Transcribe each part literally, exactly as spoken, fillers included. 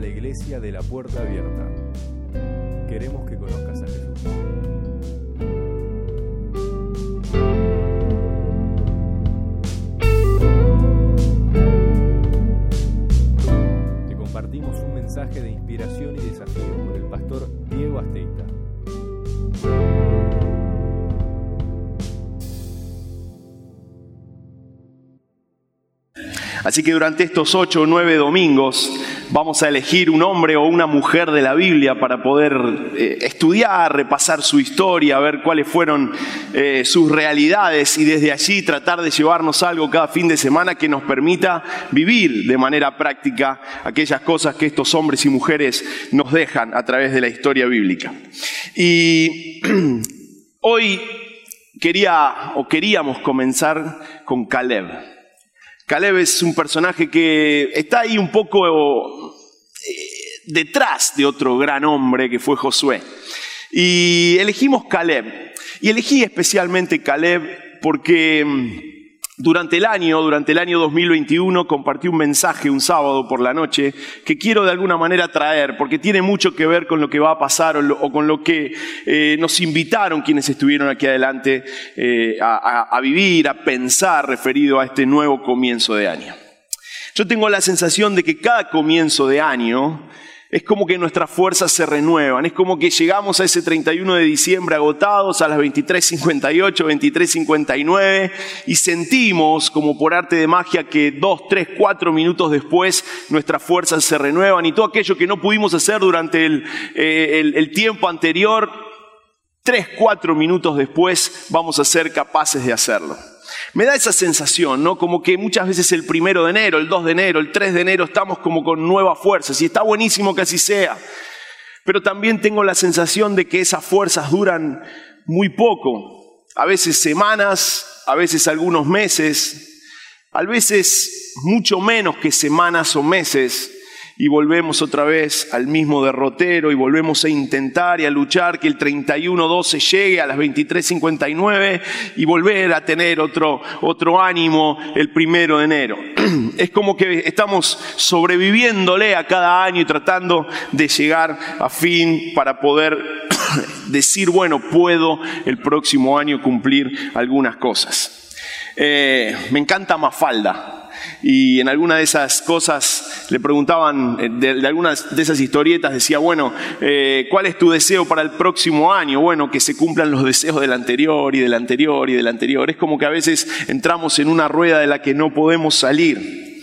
la Iglesia de la Puerta Abierta. Queremos que conozcas a Jesús. Te compartimos un mensaje de inspiración y desafío con el pastor Diego Asteita. Así que durante estos ocho o nueve domingos vamos a elegir un hombre o una mujer de la Biblia para poder eh, estudiar, repasar su historia, ver cuáles fueron eh, sus realidades y desde allí tratar de llevarnos algo cada fin de semana que nos permita vivir de manera práctica aquellas cosas que estos hombres y mujeres nos dejan a través de la historia bíblica. Y hoy quería o queríamos comenzar con Caleb. Caleb es un personaje que está ahí un poco eh, detrás de otro gran hombre que fue Josué. Y elegimos Caleb. Y elegí especialmente Caleb porque durante el año, durante el año dos mil veintiuno, compartí un mensaje un sábado por la noche que quiero de alguna manera traer porque tiene mucho que ver con lo que va a pasar o, lo, o con lo que eh, nos invitaron quienes estuvieron aquí adelante eh, a, a, a vivir, a pensar referido a este nuevo comienzo de año. Yo tengo la sensación de que cada comienzo de año es como que nuestras fuerzas se renuevan, es como que llegamos a ese treinta y uno de diciembre agotados a las veintitrés cincuenta y ocho, veintitrés cincuenta y nueve y sentimos como por arte de magia que dos, tres, cuatro minutos después nuestras fuerzas se renuevan y todo aquello que no pudimos hacer durante el, eh, el, el tiempo anterior, tres, cuatro minutos después vamos a ser capaces de hacerlo. Me da esa sensación, ¿no? Como que muchas veces el primero de enero, el dos de enero, el tres de enero estamos como con nuevas fuerzas y está buenísimo que así sea. Pero también tengo la sensación de que esas fuerzas duran muy poco. A veces semanas, a veces algunos meses, a veces mucho menos que semanas o meses. Y volvemos otra vez al mismo derrotero y volvemos a intentar y a luchar que el treinta y uno doce llegue a las veintitrés cincuenta y nueve y volver a tener otro, otro ánimo el primero de enero. Es como que estamos sobreviviéndole a cada año y tratando de llegar a fin para poder decir, bueno, puedo el próximo año cumplir algunas cosas. Eh, me encanta Mafalda. Y en alguna de esas cosas le preguntaban, de, de algunas de esas historietas decía, bueno, eh, ¿cuál es tu deseo para el próximo año? Bueno, que se cumplan los deseos del anterior y del anterior y del anterior. Es como que a veces entramos en una rueda de la que no podemos salir.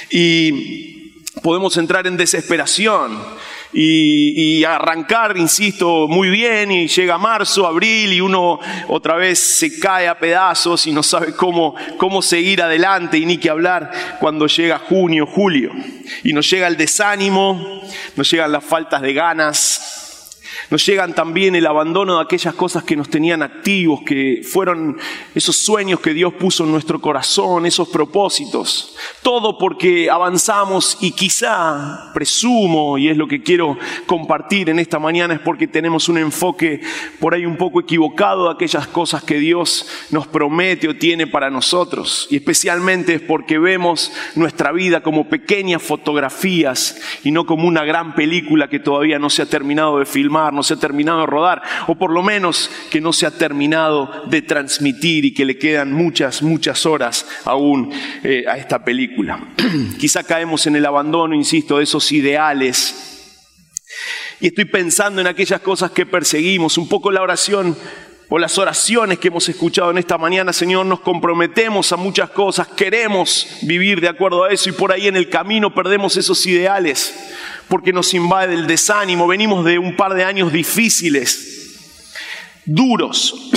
Y podemos entrar en desesperación. Y, y arrancar, insisto, muy bien y llega marzo, abril y uno otra vez se cae a pedazos y no sabe cómo, cómo seguir adelante y ni qué hablar cuando llega junio, julio. Y nos llega el desánimo, nos llegan las faltas de ganas, nos llegan también el abandono de aquellas cosas que nos tenían activos, que fueron esos sueños que Dios puso en nuestro corazón, esos propósitos. Todo porque avanzamos y quizá, presumo, y es lo que quiero compartir en esta mañana, es porque tenemos un enfoque por ahí un poco equivocado de aquellas cosas que Dios nos promete o tiene para nosotros. Y especialmente es porque vemos nuestra vida como pequeñas fotografías y no como una gran película que todavía no se ha terminado de filmar, no se ha terminado de rodar, o por lo menos que no se ha terminado de transmitir y que le quedan muchas, muchas horas aún eh, a esta película. Quizá caemos en el abandono, insisto, de esos ideales. Y estoy pensando en aquellas cosas que perseguimos, un poco la oración o las oraciones que hemos escuchado en esta mañana. Señor, nos comprometemos a muchas cosas, queremos vivir de acuerdo a eso y por ahí en el camino perdemos esos ideales porque nos invade el desánimo. Venimos de un par de años difíciles, duros,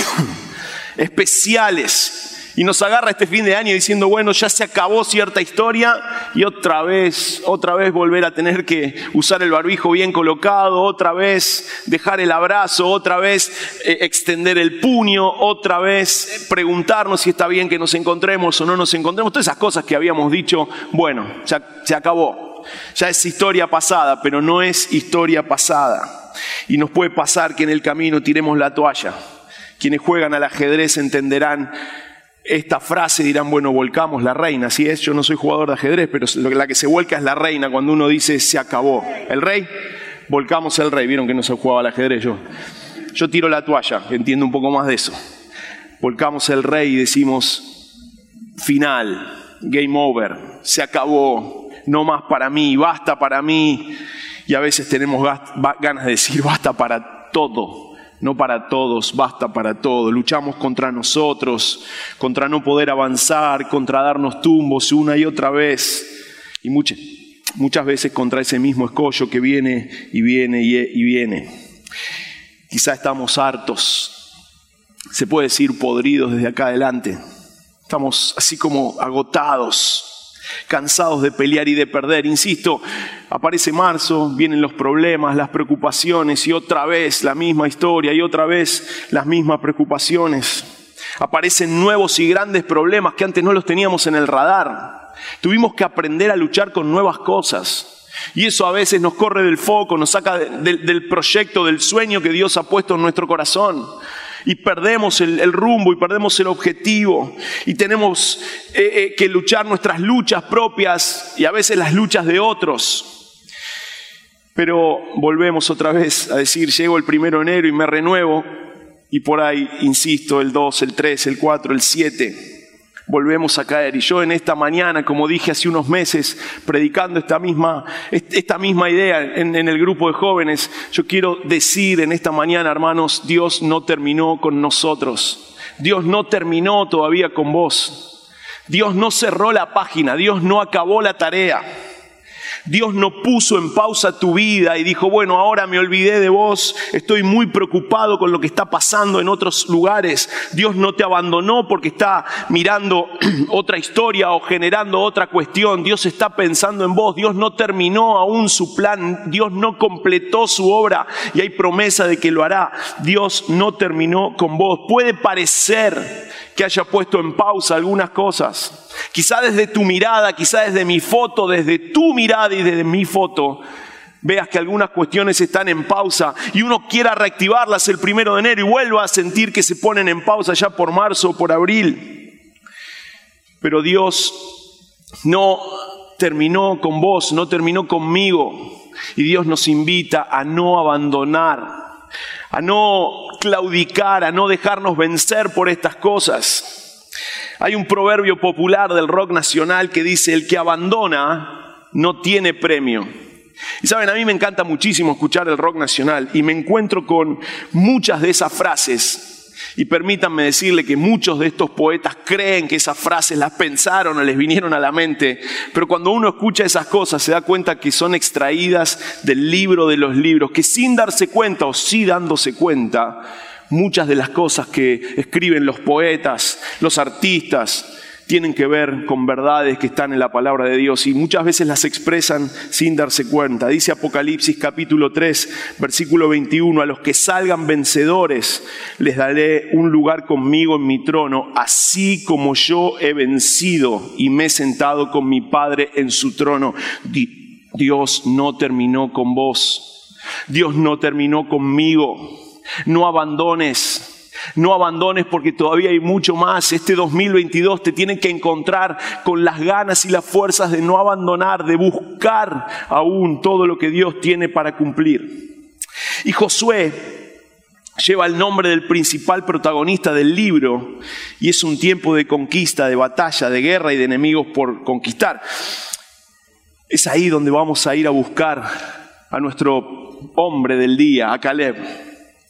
especiales. Y nos agarra este fin de año diciendo, bueno, ya se acabó cierta historia y otra vez, otra vez volver a tener que usar el barbijo bien colocado, otra vez dejar el abrazo, otra vez eh, extender el puño, otra vez preguntarnos si está bien que nos encontremos o no nos encontremos. Todas esas cosas que habíamos dicho, bueno, ya se acabó. Ya es historia pasada, pero no es historia pasada. Y nos puede pasar que en el camino tiremos la toalla. Quienes juegan al ajedrez entenderán esta frase dirán, bueno, volcamos la reina. Así es, yo no soy jugador de ajedrez, pero la que se vuelca es la reina cuando uno dice se acabó. El rey, volcamos el rey. Vieron que no se jugaba al ajedrez yo. Yo tiro la toalla, entiendo un poco más de eso. Volcamos el rey y decimos final, game over, se acabó, no más para mí, basta para mí. Y a veces tenemos ganas de decir basta para todo. No para todos, basta para todo. Luchamos contra nosotros, contra no poder avanzar, contra darnos tumbos una y otra vez. Y muchas, muchas veces contra ese mismo escollo que viene y viene y viene. Quizá estamos hartos, se puede decir podridos desde acá adelante. Estamos así como agotados, cansados de pelear y de perder. Insisto, aparece marzo, vienen los problemas, las preocupaciones y otra vez la misma historia y otra vez las mismas preocupaciones. Aparecen nuevos y grandes problemas que antes no los teníamos en el radar. Tuvimos que aprender a luchar con nuevas cosas. Y eso a veces nos corre del foco, nos saca de, de, del proyecto, del sueño que Dios ha puesto en nuestro corazón. Y perdemos el, el rumbo y perdemos el objetivo. Y tenemos eh, eh, que luchar nuestras luchas propias y a veces las luchas de otros. Pero volvemos otra vez a decir, llego el primero de enero y me renuevo. Y por ahí, insisto, el dos, el tres, el cuatro, el siete... volvemos a caer. Y yo en esta mañana, como dije hace unos meses, predicando esta misma, esta misma idea en, en el grupo de jóvenes, yo quiero decir en esta mañana, hermanos, Dios no terminó con nosotros. Dios no terminó todavía con vos. Dios no cerró la página. Dios no acabó la tarea. Dios no puso en pausa tu vida y dijo, bueno, ahora me olvidé de vos, estoy muy preocupado con lo que está pasando en otros lugares. Dios no te abandonó porque está mirando otra historia o generando otra cuestión. Dios está pensando en vos. Dios no terminó aún su plan. Dios no completó su obra y hay promesa de que lo hará. Dios no terminó con vos. Puede parecer que haya puesto en pausa algunas cosas. Quizá desde tu mirada, quizá desde mi foto, desde tu mirada y desde mi foto, veas que algunas cuestiones están en pausa y uno quiera reactivarlas el primero de enero y vuelva a sentir que se ponen en pausa ya por marzo o por abril. Pero Dios no terminó con vos, no terminó conmigo. Y Dios nos invita a no abandonar, a no claudicar, a no dejarnos vencer por estas cosas. Hay un proverbio popular del rock nacional que dice, el que abandona no tiene premio. Y saben, a mí me encanta muchísimo escuchar el rock nacional y me encuentro con muchas de esas frases. Y permítanme decirle que muchos de estos poetas creen que esas frases las pensaron o les vinieron a la mente, pero cuando uno escucha esas cosas se da cuenta que son extraídas del libro de los libros, que sin darse cuenta o sí dándose cuenta, muchas de las cosas que escriben los poetas, los artistas, tienen que ver con verdades que están en la palabra de Dios y muchas veces las expresan sin darse cuenta. Dice Apocalipsis capítulo tres, versículo veintiuno, a los que salgan vencedores les daré un lugar conmigo en mi trono, así como yo he vencido y me he sentado con mi Padre en su trono. Dios no terminó con vos. Dios no terminó conmigo. No abandones. No abandones porque todavía hay mucho más. Este dos mil veintidós te tiene que encontrar con las ganas y las fuerzas de no abandonar, de buscar aún todo lo que Dios tiene para cumplir. Y Josué lleva el nombre del principal protagonista del libro y es un tiempo de conquista, de batalla, de guerra y de enemigos por conquistar. Es ahí donde vamos a ir a buscar a nuestro hombre del día, a Caleb.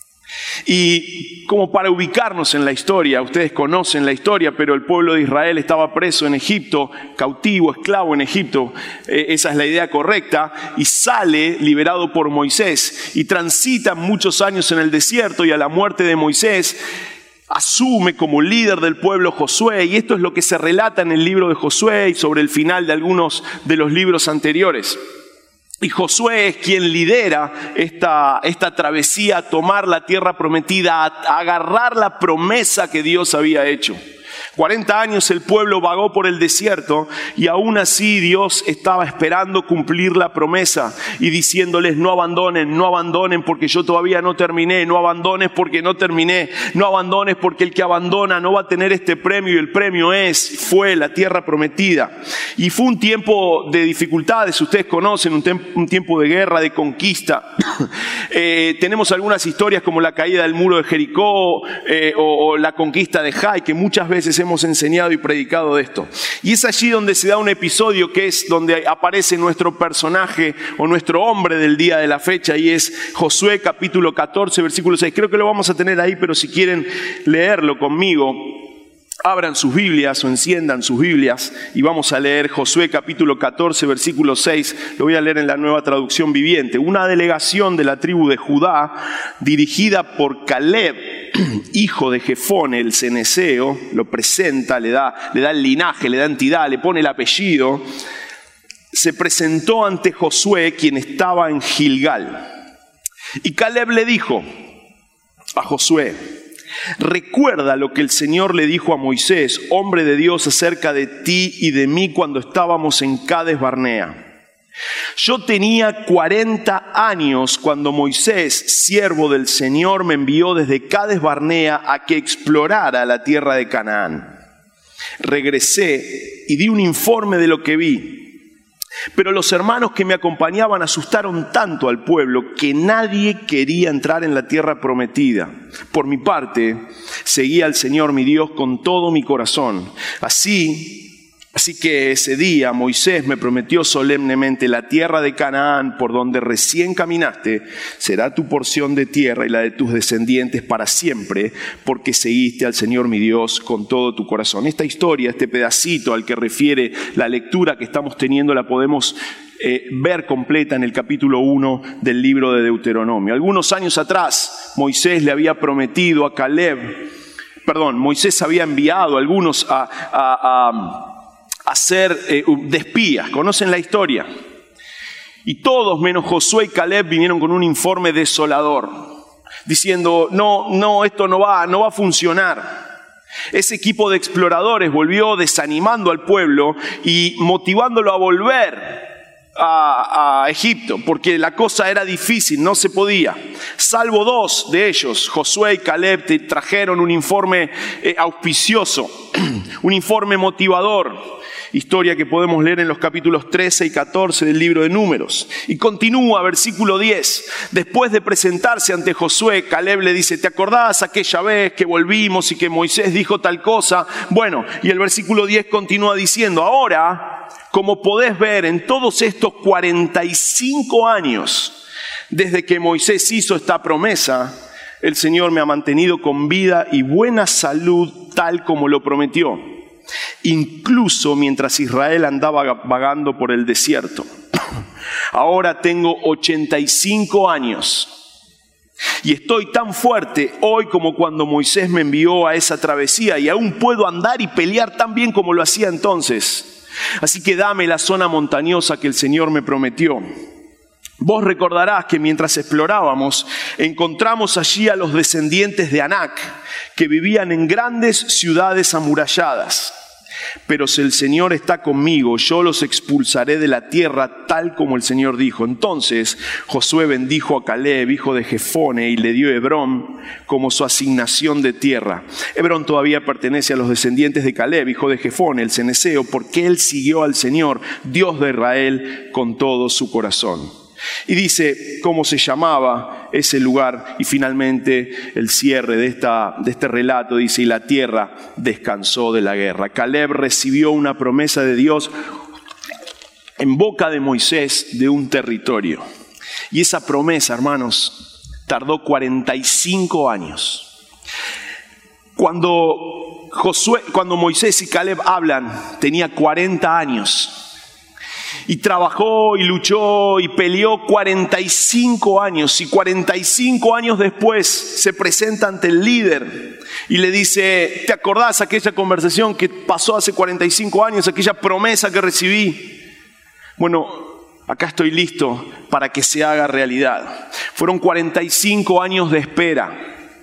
Y como para ubicarnos en la historia, ustedes conocen la historia, pero el pueblo de Israel estaba preso en Egipto, cautivo, esclavo en Egipto, eh, esa es la idea correcta, y sale liberado por Moisés y transita muchos años en el desierto y a la muerte de Moisés asume como líder del pueblo Josué, y esto es lo que se relata en el libro de Josué y sobre el final de algunos de los libros anteriores. Y Josué es quien lidera esta, esta travesía a tomar la tierra prometida, a, a agarrar la promesa que Dios había hecho. cuarenta años el pueblo vagó por el desierto y aún así Dios estaba esperando cumplir la promesa y diciéndoles: no abandonen, no abandonen porque yo todavía no terminé, no abandones porque no terminé, no abandones porque el que abandona no va a tener este premio, y el premio es, fue la tierra prometida. Y fue un tiempo de dificultades, ustedes conocen, un, tem- un tiempo de guerra, de conquista. eh, tenemos algunas historias como la caída del muro de Jericó eh, o, o la conquista de Jai, que muchas veces hemos enseñado y predicado de esto. Y es allí donde se da un episodio que es donde aparece nuestro personaje o nuestro hombre del día de la fecha, y es Josué capítulo catorce, versículo seis. Creo que lo vamos a tener ahí, pero si quieren leerlo conmigo, abran sus Biblias o enciendan sus Biblias y vamos a leer Josué capítulo catorce, versículo seis. Lo voy a leer en la Nueva Traducción Viviente. Una delegación de la tribu de Judá, dirigida por Caleb, hijo de Jefone, el ceneseo, lo presenta, le da, le da el linaje, le da entidad, le pone el apellido. Se presentó ante Josué, quien estaba en Gilgal. Y Caleb le dijo a Josué: recuerda lo que el Señor le dijo a Moisés, hombre de Dios, acerca de ti y de mí cuando estábamos en Cades Barnea. Yo tenía cuarenta años cuando Moisés, siervo del Señor, me envió desde Cades Barnea a que explorara la tierra de Canaán. Regresé y di un informe de lo que vi. Pero los hermanos que me acompañaban asustaron tanto al pueblo que nadie quería entrar en la tierra prometida. Por mi parte, seguí al Señor mi Dios con todo mi corazón. Así, así que ese día Moisés me prometió solemnemente: la tierra de Canaán, por donde recién caminaste, será tu porción de tierra y la de tus descendientes para siempre, porque seguiste al Señor mi Dios con todo tu corazón. Esta historia, este pedacito al que refiere la lectura que estamos teniendo, la podemos eh, ver completa en el capítulo uno del libro de Deuteronomio. Algunos años atrás, Moisés le había prometido a Caleb, perdón, Moisés había enviado a algunos a... a, a a ser eh, de espías. ¿Conocen la historia? Y todos menos Josué y Caleb vinieron con un informe desolador, diciendo: no, no, esto no va, no va a funcionar. Ese equipo de exploradores volvió desanimando al pueblo y motivándolo a volver a, a Egipto, porque la cosa era difícil, no se podía. Salvo dos de ellos, Josué y Caleb, te trajeron un informe eh, auspicioso, un informe motivador. Historia que podemos leer en los capítulos trece y catorce del libro de Números. Y continúa, versículo diez. Después de presentarse ante Josué, Caleb le dice: ¿te acordás aquella vez que volvimos y que Moisés dijo tal cosa? Bueno, y el versículo diez continúa diciendo: ahora, como podés ver, en todos estos cuarenta y cinco años, desde que Moisés hizo esta promesa, el Señor me ha mantenido con vida y buena salud, tal como lo prometió, incluso mientras Israel andaba vagando por el desierto. Ahora tengo ochenta y cinco años y estoy tan fuerte hoy como cuando Moisés me envió a esa travesía, y aún puedo andar y pelear tan bien como lo hacía entonces. Así que dame la zona montañosa que el Señor me prometió. Vos recordarás que mientras explorábamos, encontramos allí a los descendientes de Anac, que vivían en grandes ciudades amuralladas. Pero si el Señor está conmigo, yo los expulsaré de la tierra tal como el Señor dijo. Entonces Josué bendijo a Caleb, hijo de Jefone, y le dio Hebrón como su asignación de tierra. Hebrón todavía pertenece a los descendientes de Caleb, hijo de Jefone, el ceneseo, porque él siguió al Señor, Dios de Israel, con todo su corazón. Y dice cómo se llamaba ese lugar, y finalmente el cierre de, esta, de este relato dice: y la tierra descansó de la guerra. Caleb recibió una promesa de Dios en boca de Moisés de un territorio, y esa promesa, hermanos, tardó cuarenta y cinco años. Cuando, Josué, cuando Moisés y Caleb hablan, tenía cuarenta años. Y trabajó y luchó y peleó cuarenta y cinco años. Y cuarenta y cinco años después se presenta ante el líder y le dice: ¿te acordás aquella conversación que pasó hace cuarenta y cinco años? Aquella promesa que recibí. Bueno, acá estoy listo para que se haga realidad. Fueron cuarenta y cinco años de espera.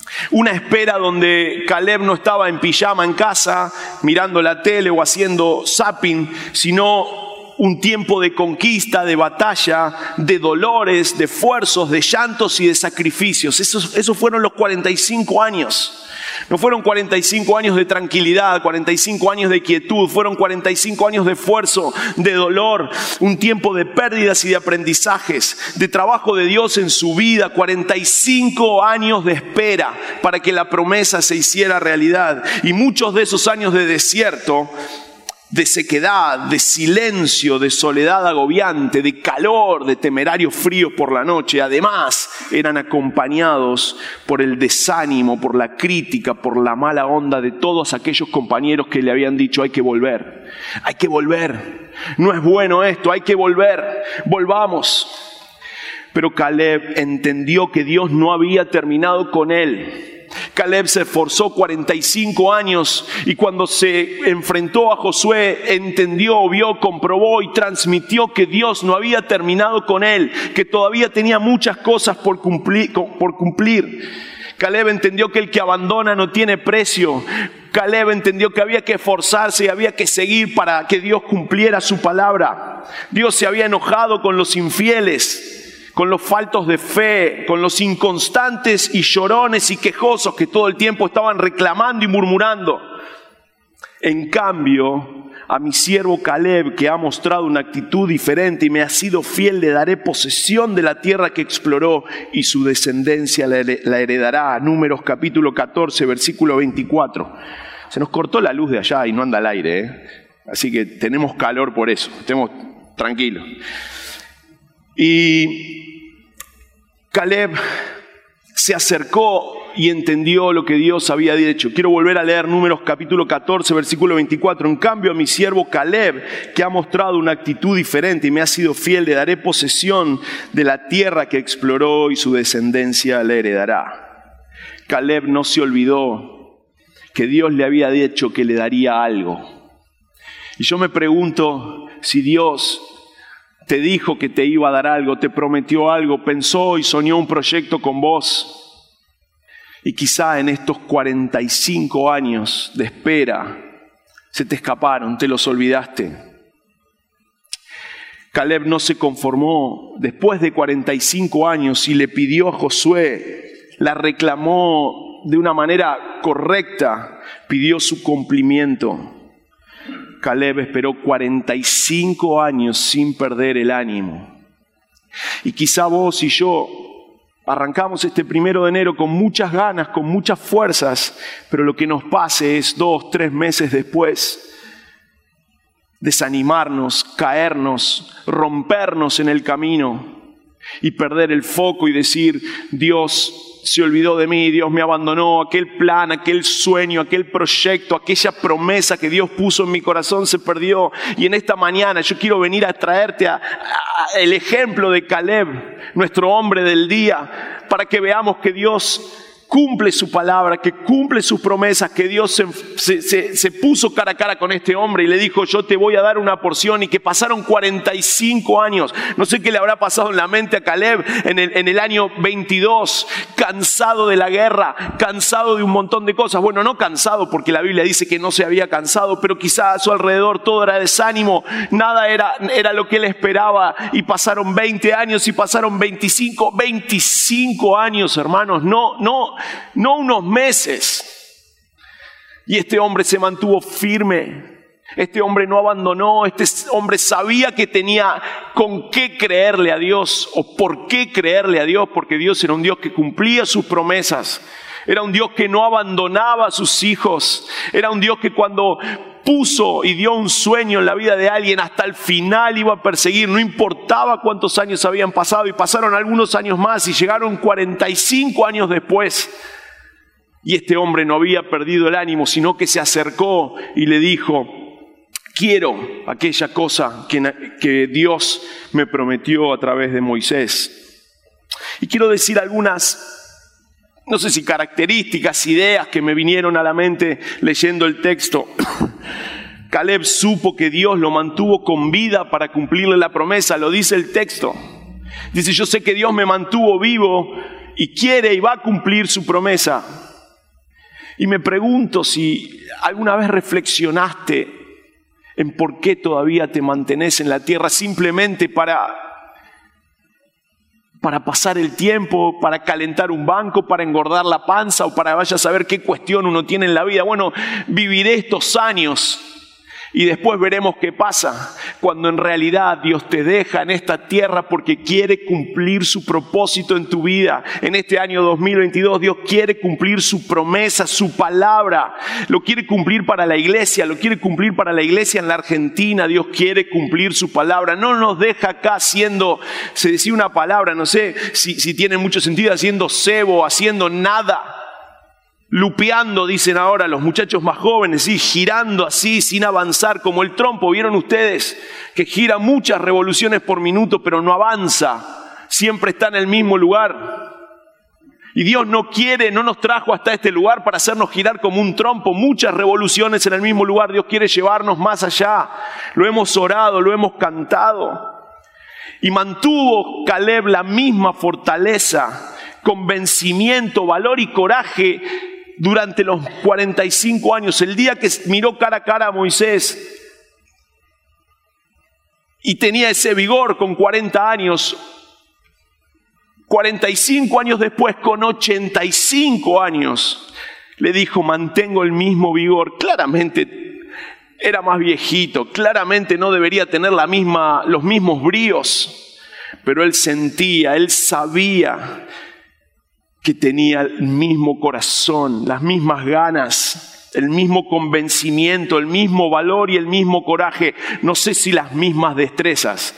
Una espera donde Caleb no estaba en pijama en casa, mirando la tele o haciendo zapping, sino un tiempo de conquista, de batalla, de dolores, de esfuerzos, de llantos y de sacrificios. Esos, esos fueron los cuarenta y cinco años. No fueron cuarenta y cinco años de tranquilidad, cuarenta y cinco años de quietud, fueron cuarenta y cinco años de esfuerzo, de dolor, un tiempo de pérdidas y de aprendizajes, de trabajo de Dios en su vida, cuarenta y cinco años de espera para que la promesa se hiciera realidad. Y muchos de esos años de desierto, de sequedad, de silencio, de soledad agobiante, de calor, de temerario frío por la noche, además eran acompañados por el desánimo, por la crítica, por la mala onda de todos aquellos compañeros que le habían dicho: hay que volver, hay que volver, no es bueno esto, hay que volver, volvamos. Pero Caleb entendió que Dios no había terminado con él. Caleb se esforzó cuarenta y cinco años y cuando se enfrentó a Josué entendió, vio, comprobó y transmitió que Dios no había terminado con él, que todavía tenía muchas cosas por cumplir, por cumplir. Caleb entendió que el que abandona no tiene precio. Caleb entendió que había que esforzarse y había que seguir para que Dios cumpliera su palabra. Dios se había enojado con los infieles, con los faltos de fe, con los inconstantes y llorones y quejosos que todo el tiempo estaban reclamando y murmurando. En cambio, a mi siervo Caleb, que ha mostrado una actitud diferente y me ha sido fiel, le daré posesión de la tierra que exploró y su descendencia la heredará. Números capítulo catorce, versículo veinticuatro. Se nos cortó la luz de allá y no anda al aire, ¿eh? Así que tenemos calor por eso, estemos tranquilos. Y Caleb se acercó y entendió lo que Dios había dicho. Quiero volver a leer Números capítulo catorce, versículo veinticuatro. En cambio, a mi siervo Caleb, que ha mostrado una actitud diferente y me ha sido fiel, le daré posesión de la tierra que exploró y su descendencia le heredará. Caleb no se olvidó que Dios le había dicho que le daría algo. Y yo me pregunto si Dios te dijo que te iba a dar algo, te prometió algo, pensó y soñó un proyecto con vos. Y quizá en estos cuarenta y cinco años de espera se te escaparon, te los olvidaste. Caleb no se conformó después de cuarenta y cinco años y le pidió a Josué, la reclamó de una manera correcta, pidió su cumplimiento. Caleb esperó cuarenta y cinco años sin perder el ánimo. Y quizá vos y yo arrancamos este primero de enero con muchas ganas, con muchas fuerzas, pero lo que nos pase es dos, tres meses después desanimarnos, caernos, rompernos en el camino y perder el foco y decir: Dios se olvidó de mí, Dios me abandonó, aquel plan, aquel sueño, aquel proyecto, aquella promesa que Dios puso en mi corazón se perdió. Y en esta mañana yo quiero venir a traerte a, a, el ejemplo de Caleb, nuestro hombre del día, para que veamos que Dios cumple su palabra, que cumple sus promesas, que Dios se, se, se, se puso cara a cara con este hombre y le dijo: yo te voy a dar una porción, y que pasaron cuarenta y cinco años. No sé qué le habrá pasado en la mente a Caleb en el, en el año veintidós, cansado de la guerra, cansado de un montón de cosas. Bueno, no cansado porque la Biblia dice que no se había cansado, pero quizá a su alrededor todo era desánimo, nada era, era lo que él esperaba, y pasaron veinte años y pasaron veinticinco, veinticinco años, hermanos, no, no, no unos meses. Y este hombre se mantuvo firme. Este hombre no abandonó. Este hombre sabía que tenía con qué creerle a Dios, o por qué creerle a Dios, porque Dios era un Dios que cumplía sus promesas. Era un Dios que no abandonaba a sus hijos. Era un Dios que cuando puso y dio un sueño en la vida de alguien, hasta el final iba a perseguir. No importaba cuántos años habían pasado, y pasaron algunos años más y llegaron cuarenta y cinco años después. Y este hombre no había perdido el ánimo, sino que se acercó y le dijo: quiero aquella cosa que, que Dios me prometió a través de Moisés. Y quiero decir algunas, no sé si características, ideas que me vinieron a la mente leyendo el texto. Caleb supo que Dios lo mantuvo con vida para cumplirle la promesa, lo dice el texto. Dice: yo sé que Dios me mantuvo vivo y quiere y va a cumplir su promesa. Y me pregunto si alguna vez reflexionaste en por qué todavía te mantenés en la tierra simplemente para, para pasar el tiempo, para calentar un banco, para engordar la panza o para vaya a saber qué cuestión uno tiene en la vida. Bueno, viviré estos años y después veremos qué pasa, cuando en realidad Dios te deja en esta tierra porque quiere cumplir su propósito en tu vida. En este año dos mil veintidós Dios quiere cumplir su promesa, su palabra. Lo quiere cumplir para la iglesia, lo quiere cumplir para la iglesia en la Argentina. Dios quiere cumplir su palabra. No nos deja acá haciendo, se decía una palabra, no sé si, si tiene mucho sentido, haciendo cebo, haciendo nada. Lupeando, dicen ahora los muchachos más jóvenes, ¿sí? Girando así, sin avanzar, como el trompo. ¿Vieron ustedes? Que gira muchas revoluciones por minuto, pero no avanza. Siempre está en el mismo lugar. Y Dios no quiere, no nos trajo hasta este lugar para hacernos girar como un trompo. Muchas revoluciones en el mismo lugar. Dios quiere llevarnos más allá. Lo hemos orado, lo hemos cantado. Y mantuvo Caleb la misma fortaleza, convencimiento, valor y coraje durante los cuarenta y cinco años, el día que miró cara a cara a Moisés y tenía ese vigor con cuarenta años, cuarenta y cinco años después, con ochenta y cinco años, le dijo, mantengo el mismo vigor. Claramente era más viejito, claramente no debería tener la misma, los mismos bríos, pero él sentía, él sabía que tenía el mismo corazón, las mismas ganas, el mismo convencimiento, el mismo valor y el mismo coraje. No sé si las mismas destrezas,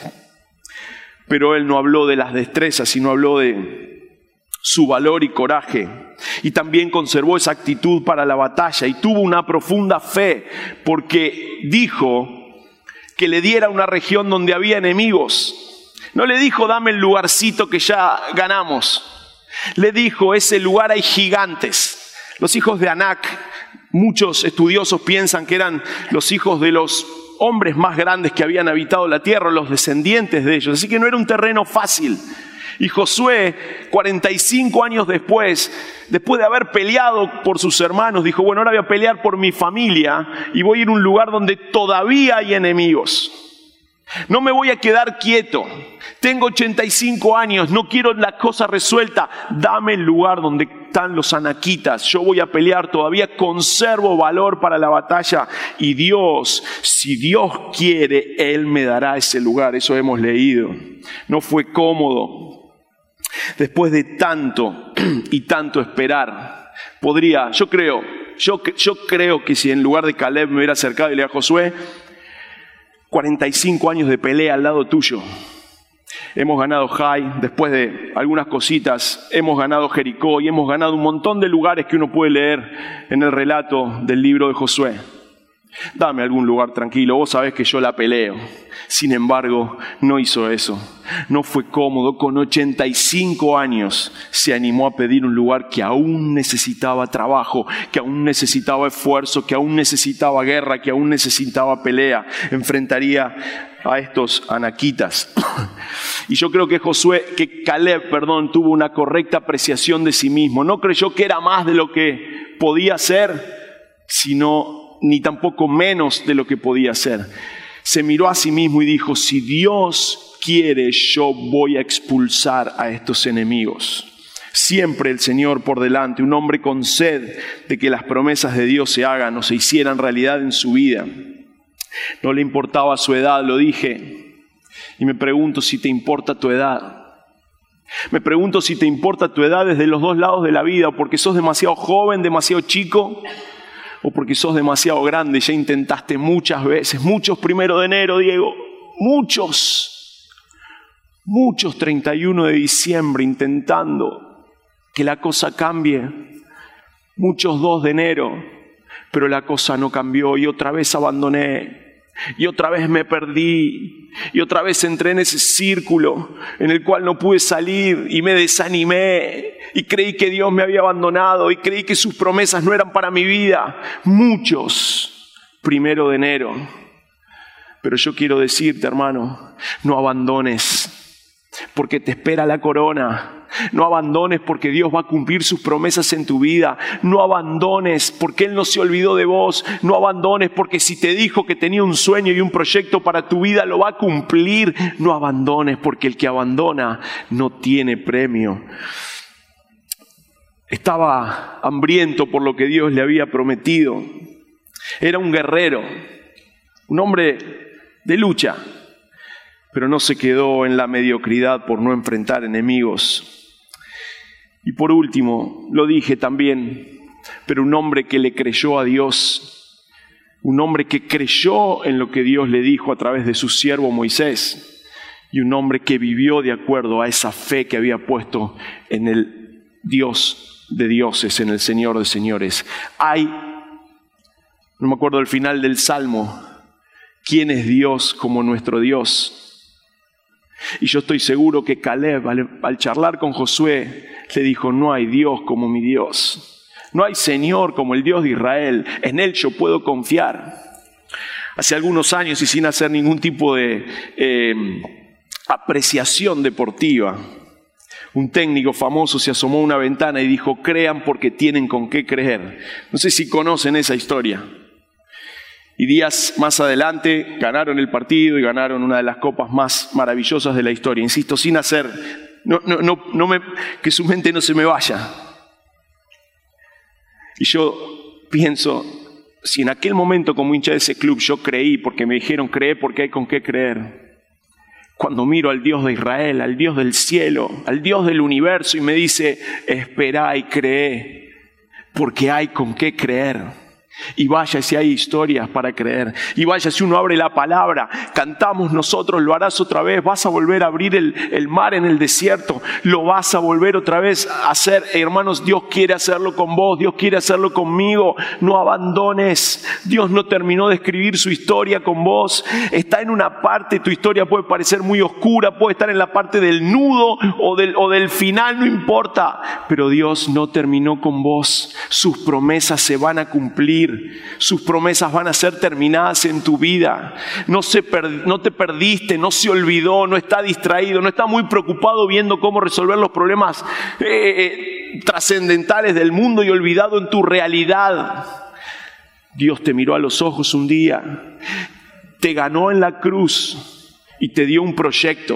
pero él no habló de las destrezas, sino habló de su valor y coraje. Y también conservó esa actitud para la batalla y tuvo una profunda fe, porque dijo que le diera una región donde había enemigos. No le dijo, dame el lugarcito que ya ganamos. Le dijo, ese lugar hay gigantes. Los hijos de Anac, muchos estudiosos piensan que eran los hijos de los hombres más grandes que habían habitado la tierra, los descendientes de ellos. Así que no era un terreno fácil. Y Josué, cuarenta y cinco años después, después de haber peleado por sus hermanos, dijo, bueno, ahora voy a pelear por mi familia y voy a ir a un lugar donde todavía hay enemigos. No me voy a quedar quieto. Tengo ochenta y cinco años, no quiero la cosa resuelta. Dame el lugar donde están los anaquitas. Yo voy a pelear, todavía conservo valor para la batalla. Y Dios, si Dios quiere, Él me dará ese lugar. Eso hemos leído. No fue cómodo. Después de tanto y tanto esperar, podría, yo creo, yo, yo creo que si en lugar de Caleb me hubiera acercado y le diría a Josué, cuarenta y cinco años de pelea al lado tuyo. Hemos ganado Jai, después de algunas cositas, hemos ganado Jericó y hemos ganado un montón de lugares que uno puede leer en el relato del libro de Josué. Dame algún lugar tranquilo, vos sabés que yo la peleo. Sin embargo, no hizo eso. No fue cómodo. Con ochenta y cinco años se animó a pedir un lugar que aún necesitaba trabajo, que aún necesitaba esfuerzo, que aún necesitaba guerra, que aún necesitaba pelea. Enfrentaría a estos anaquitas. Y yo creo que Josué, que Caleb, perdón, tuvo una correcta apreciación de sí mismo. No creyó que era más de lo que podía ser, sino ni tampoco menos de lo que podía hacer. Se miró a sí mismo y dijo, si Dios quiere, yo voy a expulsar a estos enemigos. Siempre el Señor por delante, un hombre con sed de que las promesas de Dios se hagan o se hicieran realidad en su vida. No le importaba su edad, lo dije. Y me pregunto si te importa tu edad. Me pregunto si te importa tu edad desde los dos lados de la vida, o porque sos demasiado joven, demasiado chico, o porque sos demasiado grande. Ya intentaste muchas veces, muchos primero de enero, Diego, muchos, muchos treinta y uno de diciembre intentando que la cosa cambie, muchos dos de enero, pero la cosa no cambió y otra vez abandoné. Y otra vez me perdí, y otra vez entré en ese círculo en el cual no pude salir y me desanimé y creí que Dios me había abandonado y creí que sus promesas no eran para mi vida. Muchos, primero de enero. Pero yo quiero decirte, hermano, no abandones, porque te espera la corona, No abandones porque Dios va a cumplir sus promesas en tu vida. No abandones porque Él no se olvidó de vos. No abandones porque si te dijo que tenía un sueño y un proyecto para tu vida, lo va a cumplir. No abandones porque el que abandona no tiene premio. Estaba hambriento por lo que Dios le había prometido. Era un guerrero, un hombre de lucha, pero no se quedó en la mediocridad por no enfrentar enemigos. Y por último, lo dije también, pero un hombre que le creyó a Dios, un hombre que creyó en lo que Dios le dijo a través de su siervo Moisés, y un hombre que vivió de acuerdo a esa fe que había puesto en el Dios de dioses, en el Señor de señores. Hay, no me acuerdo el final del Salmo, ¿quién es Dios como nuestro Dios? Y yo estoy seguro que Caleb, al, al charlar con Josué, le dijo, no hay Dios como mi Dios. No hay Señor como el Dios de Israel. En Él yo puedo confiar. Hace algunos años, y sin hacer ningún tipo de eh, apreciación deportiva, un técnico famoso se asomó a una ventana y dijo, crean porque tienen con qué creer. No sé si conocen esa historia. Y días más adelante ganaron el partido y ganaron una de las copas más maravillosas de la historia. Insisto, sin hacer, no, no, no, no me, que su mente no se me vaya. Y yo pienso, si en aquel momento como hincha de ese club yo creí, porque me dijeron cree porque hay con qué creer. Cuando miro al Dios de Israel, al Dios del cielo, al Dios del universo y me dice, espera y cree, porque hay con qué creer. Y vaya si hay historias para creer. Y vaya si uno abre la palabra, cantamos nosotros, lo harás otra vez, vas a volver a abrir el, el mar en el desierto, lo vas a volver otra vez a hacer. Hermanos, Dios quiere hacerlo con vos, Dios quiere hacerlo conmigo. No abandones. Dios no terminó de escribir su historia con vos. Está en una parte, tu historia puede parecer muy oscura, puede estar en la parte del nudo o del, o del final, no importa. Pero Dios no terminó con vos. Sus promesas se van a cumplir. Sus promesas van a ser terminadas en tu vida. No, se per, no te perdiste, no se olvidó, no está distraído, no está muy preocupado viendo cómo resolver los problemas eh, trascendentales del mundo y olvidado en tu realidad. Dios te miró a los ojos un día, te ganó en la cruz y te dio un proyecto.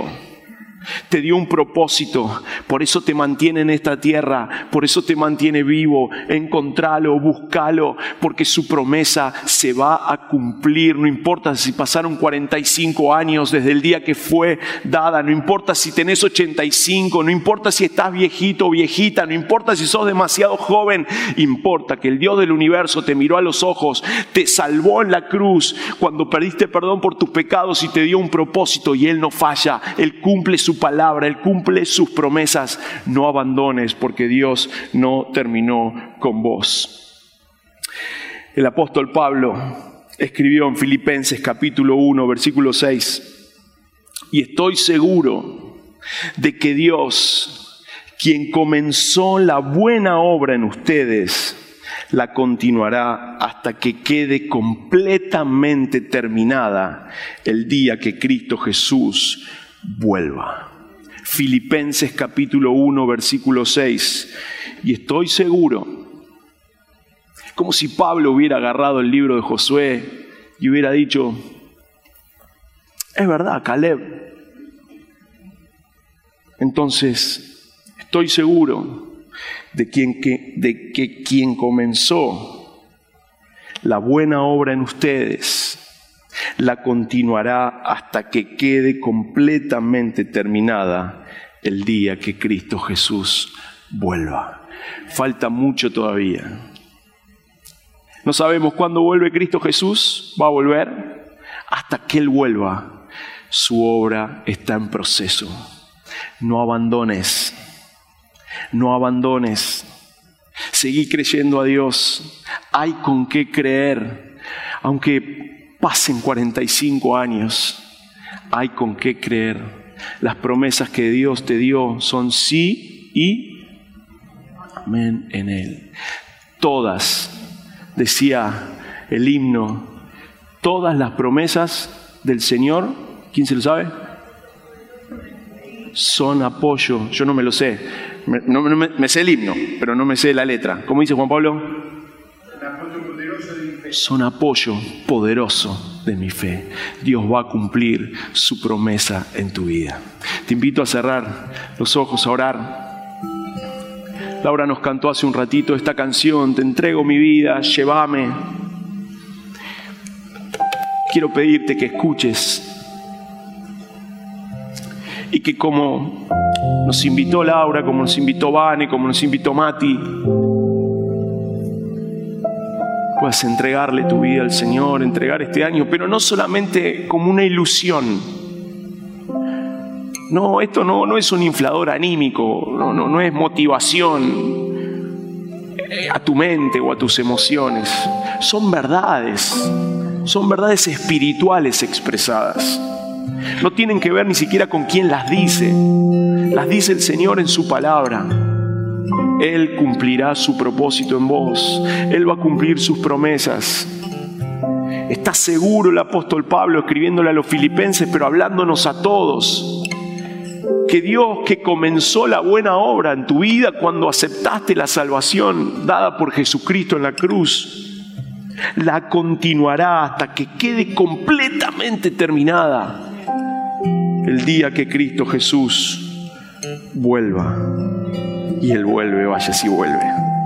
Te dio un propósito, por eso te mantiene en esta tierra, por eso te mantiene vivo. Encontralo, búscalo, porque su promesa se va a cumplir. No importa si pasaron cuarenta y cinco años desde el día que fue dada, no importa si tenés ochenta y cinco, no importa si estás viejito o viejita, no importa si sos demasiado joven, importa que el Dios del universo te miró a los ojos, te salvó en la cruz cuando perdiste perdón por tus pecados y te dio un propósito, y Él no falla, Él cumple su palabra, Él cumple sus promesas. No abandones porque Dios no terminó con vos. El apóstol Pablo escribió en Filipenses capítulo uno versículo seis, y estoy seguro de que Dios, quien comenzó la buena obra en ustedes, la continuará hasta que quede completamente terminada el día que Cristo Jesús vuelva. Filipenses capítulo uno versículo seis. Y estoy seguro, como si Pablo hubiera agarrado el libro de Josué y hubiera dicho, es verdad, Caleb. Entonces, estoy seguro de, quien, que, de que quien comenzó la buena obra en ustedes, la continuará hasta que quede completamente terminada el día que Cristo Jesús vuelva. Falta mucho todavía. No sabemos cuándo vuelve Cristo Jesús. Va a volver hasta que Él vuelva. Su obra está en proceso. No abandones. No abandones. Seguí creyendo a Dios. Hay con qué creer. Aunque pasen cuarenta y cinco años, hay con qué creer. Las promesas que Dios te dio son sí y amén en Él. Todas, decía el himno, todas las promesas del Señor, ¿quién se lo sabe? Son apoyo, yo no me lo sé, Me, no, no me, me sé el himno, pero no me sé la letra. ¿Cómo dice Juan Pablo? Son apoyo poderoso de mi fe. Dios va a cumplir su promesa en tu vida. Te invito a cerrar los ojos, a orar. Laura nos cantó hace un ratito esta canción, te entrego mi vida, llévame. Quiero pedirte que escuches y que como nos invitó Laura, como nos invitó Vane, como nos invitó Mati, puedas entregarle tu vida al Señor, entregar este año, pero no solamente como una ilusión. No, esto no, no es un inflador anímico, no, no, no es motivación a tu mente o a tus emociones. Son verdades, son verdades espirituales expresadas. No tienen que ver ni siquiera con quién las dice. Las dice el Señor en su palabra. Él cumplirá su propósito en vos. Él va a cumplir sus promesas. Está seguro el apóstol Pablo escribiéndole a los filipenses, pero hablándonos a todos, que Dios, que comenzó la buena obra en tu vida cuando aceptaste la salvación dada por Jesucristo en la cruz, la continuará hasta que quede completamente terminada el día que Cristo Jesús vuelva. Y Él vuelve, vaya si vuelve.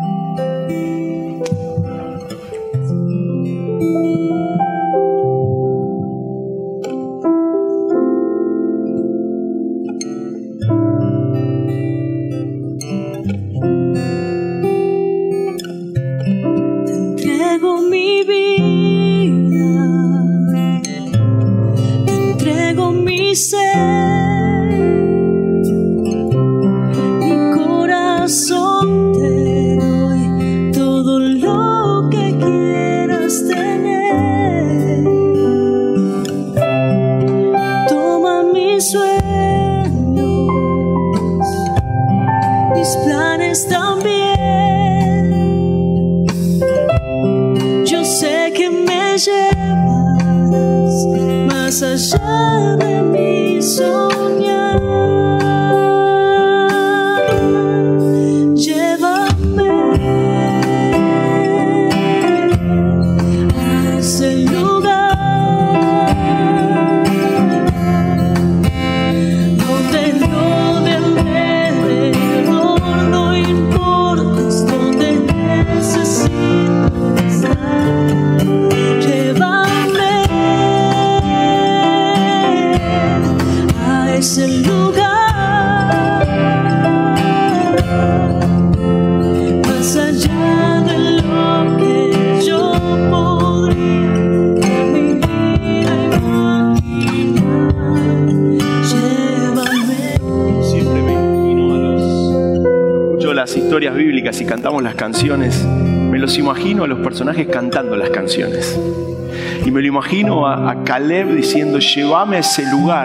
Historias bíblicas y cantamos las canciones, me los imagino a los personajes cantando las canciones y me lo imagino a, a Caleb diciendo: llévame a ese lugar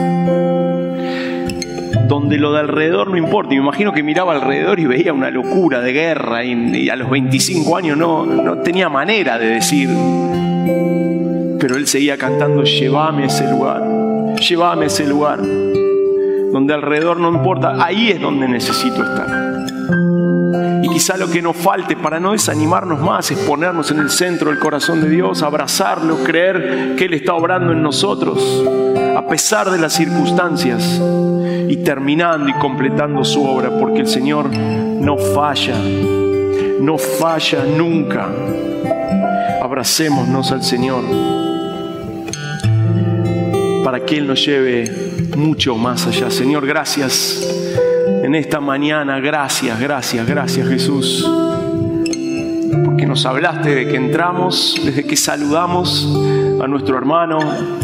donde lo de alrededor no importa. Y me imagino que miraba alrededor y veía una locura de guerra y, y a los veinticinco años no, no tenía manera de decir, pero él seguía cantando: llévame a ese lugar, llévame a ese lugar donde alrededor no importa, ahí es donde necesito estar. Y quizá lo que nos falte para no desanimarnos más es ponernos en el centro del corazón de Dios, abrazarlo, creer que Él está obrando en nosotros a pesar de las circunstancias y terminando y completando su obra, porque el Señor no falla, no falla nunca. Abracémonos al Señor para que Él nos lleve mucho más allá. Señor, gracias en esta mañana, gracias, gracias, gracias Jesús, porque nos hablaste de que entramos, desde que saludamos a nuestro hermano,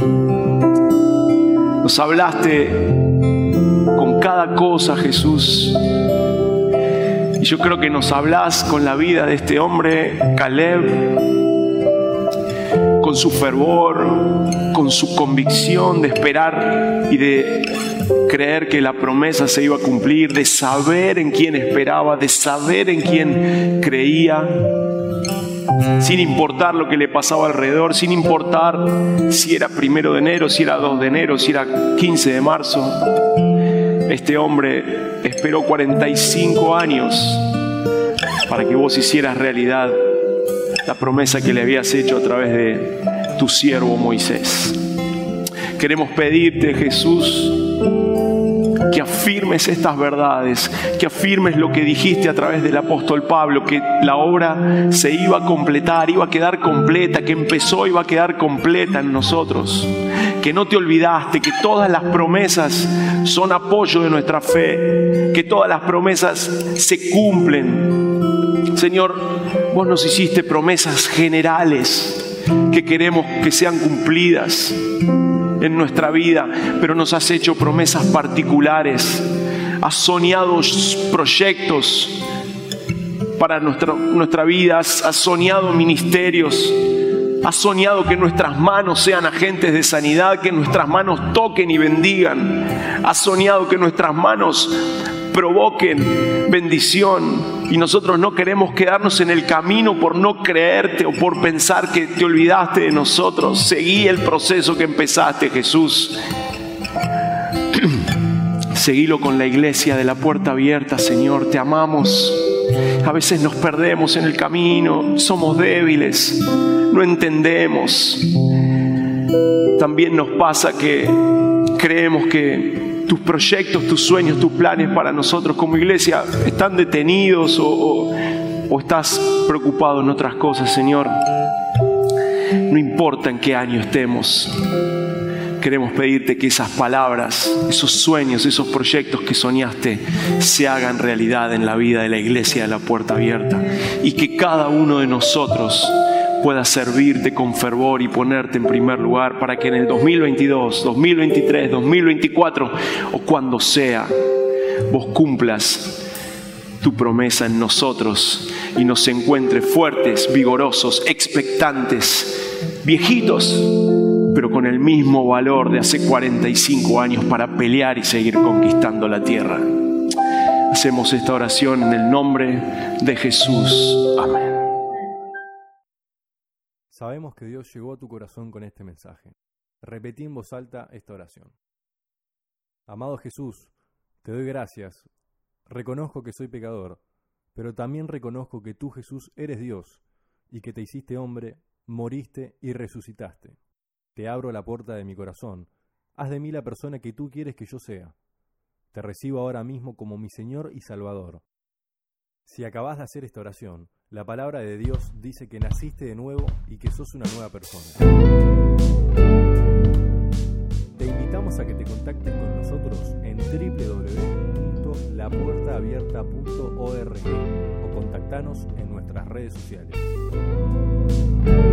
nos hablaste con cada cosa, Jesús, y yo creo que nos hablás con la vida de este hombre, Caleb, con su fervor, con su convicción de esperar y de creer que la promesa se iba a cumplir, de saber en quién esperaba, de saber en quién creía, sin importar lo que le pasaba alrededor, sin importar si era primero de enero, si era dos de enero, si era quince de marzo. Este hombre esperó cuarenta y cinco años para que vos hicieras realidad la promesa que le habías hecho a través de tu siervo Moisés. Queremos pedirte, Jesús, que afirmes estas verdades, que afirmes lo que dijiste a través del apóstol Pablo, que la obra se iba a completar, iba a quedar completa, que empezó iba a quedar completa en nosotros, que no te olvidaste, que todas las promesas son apoyo de nuestra fe, que todas las promesas se cumplen. Señor, vos nos hiciste promesas generales que queremos que sean cumplidas en nuestra vida, pero nos has hecho promesas particulares, has soñado proyectos para nuestra, nuestra vida, has, has soñado ministerios, has soñado que nuestras manos sean agentes de sanidad, que nuestras manos toquen y bendigan, has soñado que nuestras manos provoquen bendición, y nosotros no queremos quedarnos en el camino por no creerte o por pensar que te olvidaste de nosotros. Seguí el proceso que empezaste, Jesús. Seguilo con la iglesia de la puerta abierta, Señor. Te amamos. A veces nos perdemos en el camino, somos débiles, no entendemos. También nos pasa que creemos que tus proyectos, tus sueños, tus planes para nosotros como iglesia están detenidos o, o, o estás preocupado en otras cosas, Señor. No importa en qué año estemos, queremos pedirte que esas palabras, esos sueños, esos proyectos que soñaste se hagan realidad en la vida de la iglesia de la puerta abierta, y que cada uno de nosotros pueda servirte con fervor y ponerte en primer lugar, para que en el dos mil veintidós, dos mil veintitrés, dos mil veinticuatro o cuando sea, vos cumplas tu promesa en nosotros y nos encuentres fuertes, vigorosos, expectantes, viejitos, pero con el mismo valor de hace cuarenta y cinco años para pelear y seguir conquistando la tierra. Hacemos esta oración en el nombre de Jesús. Amén. Sabemos que Dios llegó a tu corazón con este mensaje. Repetí en voz alta esta oración. Amado Jesús, te doy gracias. Reconozco que soy pecador, pero también reconozco que tú, Jesús, eres Dios y que te hiciste hombre, moriste y resucitaste. Te abro la puerta de mi corazón. Haz de mí la persona que tú quieres que yo sea. Te recibo ahora mismo como mi Señor y Salvador. Si acabas de hacer esta oración, la palabra de Dios dice que naciste de nuevo y que sos una nueva persona. Te invitamos a que te contactes con nosotros en doble u doble u doble u punto la puerta abierta punto org o contactanos en nuestras redes sociales.